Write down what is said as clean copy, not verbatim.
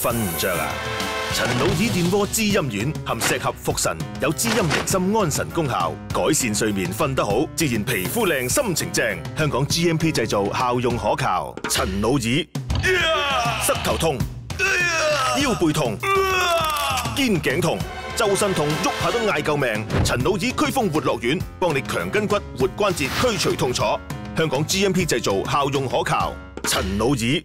瞓唔着啊！陳老耳電鍋滋陰丸含石合、復神，有滋陰寧心、安神功效，改善睡眠，瞓得好，自然皮膚靚，心情正。香港 GMP 製造，效用可靠。陳老耳，膝頭痛，腰背痛，肩頸痛，周身痛，喐下都嗌救命。陳老耳驅風活絡丸，幫你強筋骨、活關節，驅除痛楚。香港 GMP 製造，效用可靠。陳老耳。